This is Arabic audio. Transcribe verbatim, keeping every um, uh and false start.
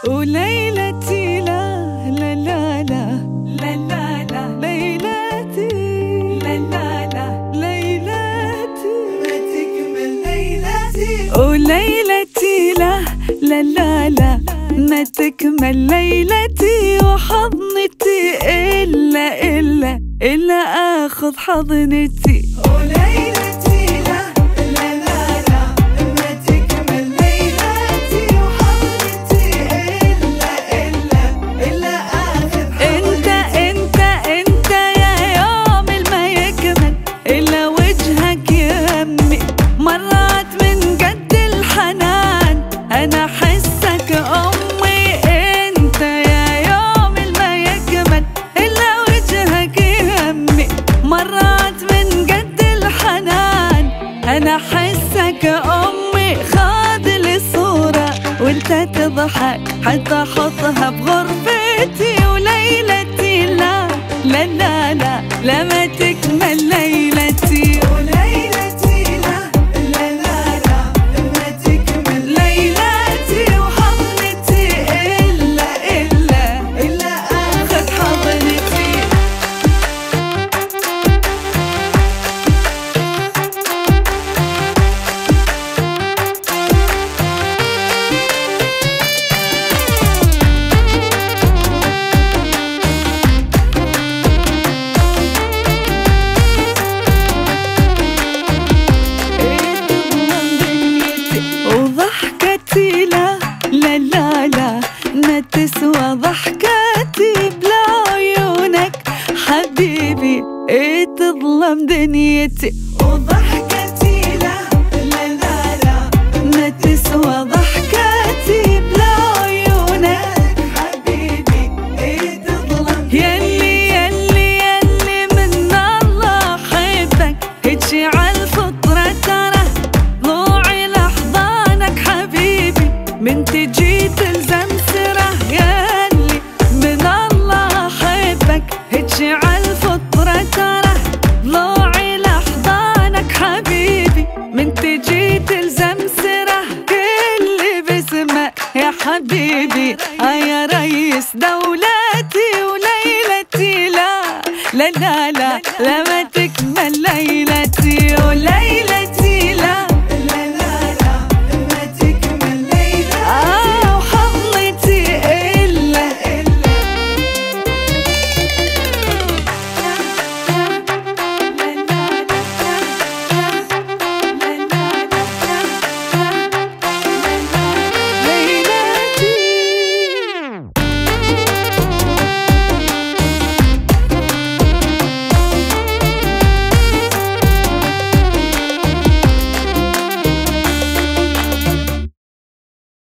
وليلتي لا لا لا لا لا لا لا ليلتي لا لا لا ليلتي ما تكمل ليلتي وليلتي لا لا لا لا ما تكمل ليلتي وحضنتي إلا إلا إلا آخذ حضنتي وليلتي لا لا لا لا ما تكمل ليلتي وحضنتي إلا إلا إلا آخذ حضنتي. أنت أنت أنت يا يوم ما يكمل إلا وجهك يمي مرات من قد الحنان أنا حسك أمي. أنت يا يوم ما يكمل إلا وجهك يهمي مرات من قد الحنان أنا حسك أمي. خاذ لي صورة وانت تضحك حتى أحطها بغرفتي وليلتي لا لا لا لا لا ما تكمل ليلتي وليلتي لا لا لا لا ما تكمل ليلتي وحضنتي إلا إلا إلا آخذ حضنتي. وضحكتي لا لا لا لا ما تسوى ضحكتي بلا عيونك حبيبي ايه تظلم دنيتي. وضحكتي لا لا لا لا ما تسوى ضحكتي بلا عيونك حبيبي ايه تظلم. يلي يلي يلي من الله حبك هيجي عالفطرة ترى ضوعي لحضانك حبيبي من تجي تلزم سره. ياللي من الله حبك هيجي عالفطرة ترى ضوعي لحضانك حبيبي من تجي تلزم سره. كل باسمه يا حبيبي آه يا ريس دولتي وليلتي لا لا لا لا لا ما تكمل ليلتي.